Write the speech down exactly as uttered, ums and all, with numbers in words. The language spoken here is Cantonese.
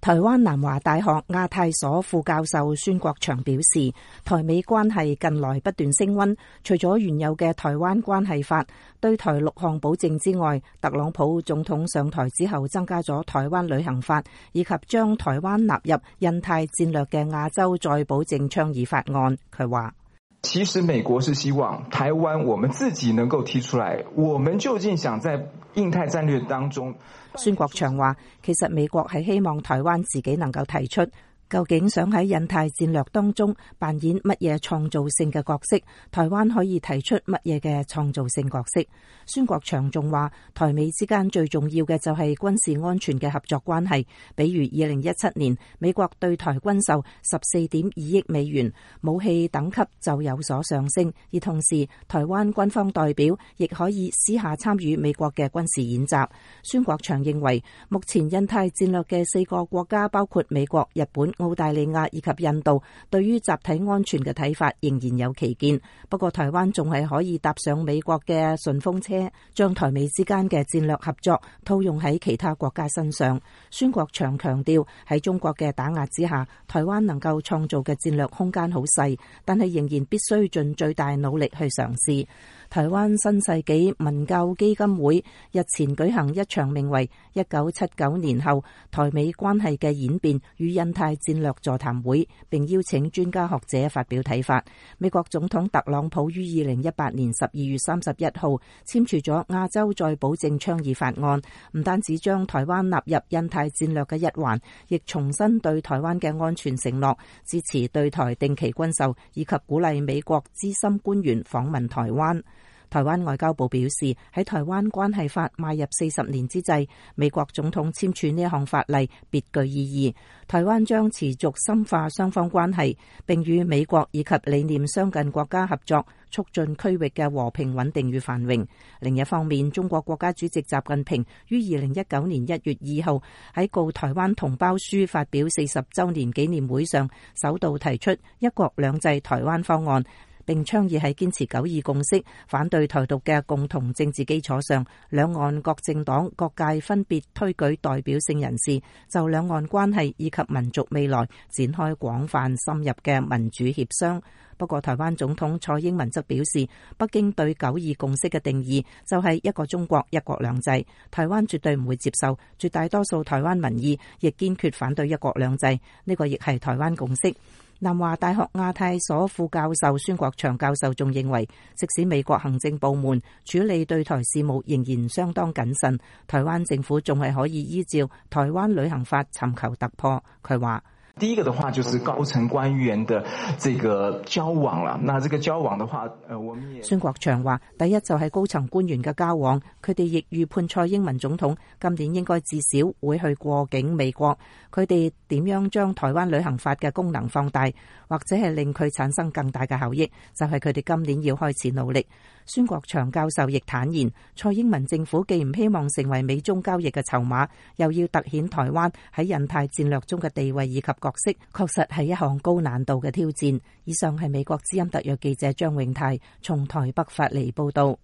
台灣南華大學亞太所副教授孫國祥表示，台美關係近來不斷升溫，除咗原有嘅台灣關係法對台六項保證之外，特朗普總統上台之後增加咗台灣旅行法，以及將台灣納入印太戰略嘅亞洲再保證倡議法案。佢話， 其實美國是希望台灣我們自己能夠提出來，我們究竟想在印太戰略當中。 孫國祥話，其實美國係希望台灣自己能夠提出，究竟想喺印太戰略當中扮演乜嘢創造性嘅角色？台灣可以提出乜嘢嘅創造性角色？孫國祥仲話，台美之間最重要嘅就係軍事安全嘅合作關係，比如二零一七年美國對台軍售十四點二億美元，武器等級就有所上升，而同時台灣軍方代表亦可以私下參與美國嘅軍事演習。孫國祥認為，目前印太戰略嘅四個國家包括美國、日本、澳大利亞以及印度，對於集體安全嘅睇法仍然有歧見。不過台灣仲係可以搭上美國嘅順風車，將台美之間嘅戰略合作套用喺其他國家身上。孫國祥強調，喺中國嘅打壓之下，台灣能夠創造嘅戰略空間好細，但係仍然必須盡最大努力去嘗試。台灣新世紀文教基金會日前舉行一場名為一九七九年後台美關係嘅演變與印太戰略座談會，並邀請專家學者發表睇法。美國總統特朗普於二零一八年十二月三十一號簽署咗亞洲再保證倡議法案，唔單止將台灣納入印太戰略嘅一環，亦重申對台灣嘅安全承諾，支持對台定期軍售，以及鼓勵美國資深官員訪問台灣。台灣外交部表示，喺台灣關係法邁入四十年之際，美國總統簽署呢一項法例別具意義。台灣將持續深化雙方關係，並與美國以及理念相近國家合作，促進區域嘅和平穩定與繁榮。另一方面，中國國家主席習近平於二零一九年一月二號喺告台灣同胞書發表四十週年紀念會上，首度提出一國兩制台灣方案，並倡議喺堅持九二共識、反對台獨嘅共同政治基礎上，兩岸各政黨各界分別推舉代表性人士，就兩岸關係以及民族未來展開廣泛深入嘅民主協商。不過台灣總統蔡英文則表示，北京對九二共識嘅定義就係一個中國一國兩制，台灣絕對唔會接受，絕大多數台灣民意亦堅決反對一國兩制，呢個亦係台灣共識。南華大學亞太所副教授孫國祥教授仲認為，即使美國行政部門處理對台事務仍然相當謹慎，台灣政府仲係可以依照台灣旅行法尋求突破。佢話， 第一個的話就是高層官員的這個交往啦。那這個交往的話，呃，我們也。 孫國祥話，第一就係高層官員嘅交往，佢哋亦預判蔡英文總統今年應該至少會去過境美國。佢哋點樣將台灣旅行法嘅功能放大，或者係令佢產生更大嘅效益，就係佢哋今年要開始努力。孫國祥教授亦坦言，蔡英文政府既唔希望成為美中交易嘅籌碼，又要凸顯台灣喺印太戰略中嘅地位以及角色，確實係一項高難度嘅挑戰。以上係美國之音特約記者張永泰從台北發嚟報道。